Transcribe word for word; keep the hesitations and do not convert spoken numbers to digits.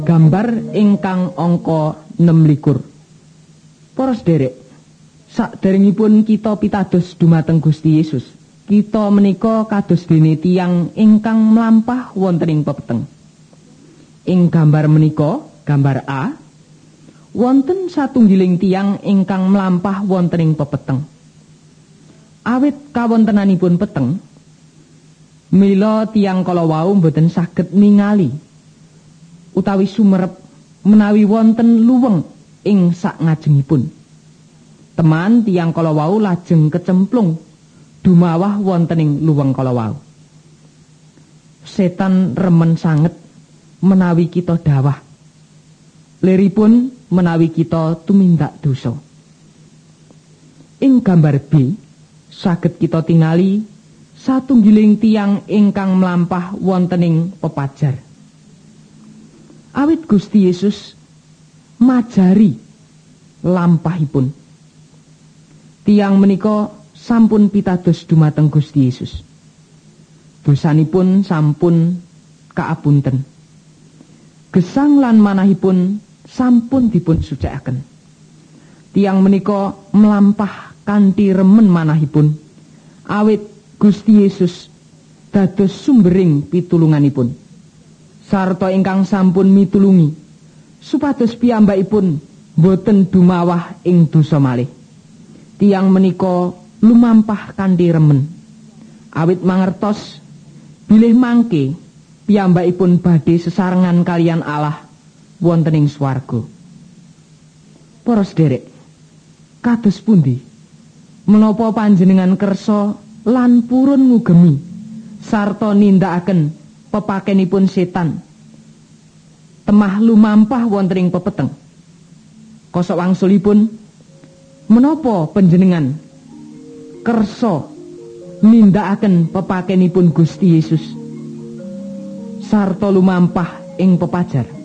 Gambar ingkang angka enem likur. Para sederek, saderengipun kita pitados dumateng Gusti Yesus, kita menika kados dene tiyang ingkang mlampah wonten ing pepeteng. Ing gambar menika, gambar A, wonten satunggiling tiyang ingkang mlampah wonten ing pepeteng. Awit kawontenanipun peteng, mila tiyang kala wau boten saged ningali utawi sumerep menawi wonten luweng ing sak ngajengipun. Teman tiyang kala wau lajeng kecemplung dumawah wonten ing luweng kala wau. Setan remen sanget menawi kita dawah, liripun menawi kita tumindak dosa. Ing gambar B saged kita tingali satunggiling tiyang ingkang mlampah wonten ing pepajar. Awit Gusti Yesus majari lampahipun, tiyang menika sampun pitados dumateng Gusti Yesus. Dosanipun sampun kaapunten. Gesang lan manahipun sampun dipun sucikaken. Tiyang menika mlampah kanthi remen manahipun, awit Gusti Yesus dados sumbering pitulunganipun. Sarta ingkang sampun mitulungi supados piyambakipun boten dumawah ing dosa malih. Tiyang menika lumampah kanthi remen, awit mangertos bilih mangke piyambakipun badhe sesarengan kaliyan Allah wonten ing swarga. Para sederek, kados pundi menapa panjenengan kersa lan purun ngugemi sarta nindakaken pepakenipun setan temah lumampah wonten ing pepeteng? Kosok wangsulipun menapa panjenengan kersa nindakaken pepakenipun Gusti Yesus sarta lumampah ing pepajar?